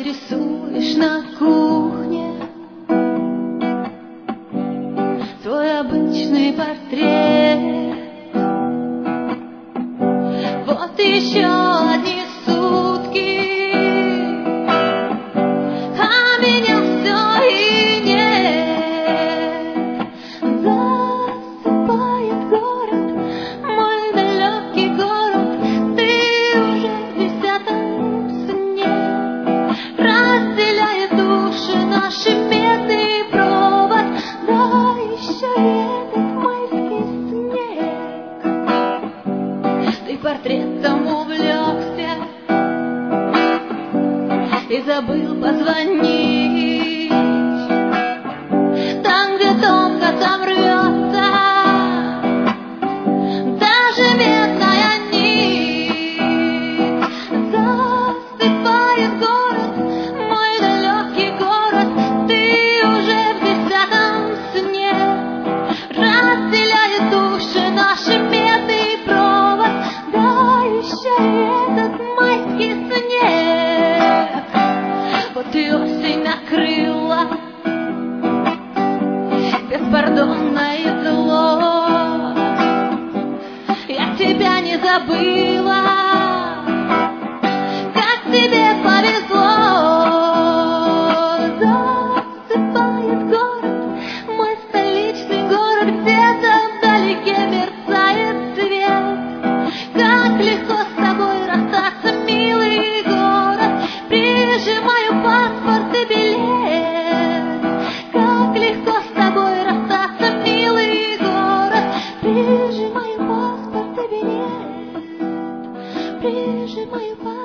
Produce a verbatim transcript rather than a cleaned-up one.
рисуешь на кухне свой обычный портрет. Вот еще одни сутки, а меня все и нет. Засыпает город, мой далекий город, ты уже в десятом сне. Разделяет души наши медный провод, да еще и этот майский снег. Ты портретом увлекся и забыл позвонить. Там, где тонко там рвется даже медная нить. Засыпает город, мой далекий город, ты уже в десятом сне. Разделяет души наши медный провод, да еще и этот майский снег. Вот и осень накрыла беспардонное зло. Я тебя не забыла, как тебе повезло. Засыпает город, мой столичный город, где-то вдалеке мерцает свет. Как легко с тобой расстаться, милый город, прижимаю паспорт и билет. Как легко с тобой расстаться, милый город, прижимаю паспорт и билет. Прижимаю паспорт.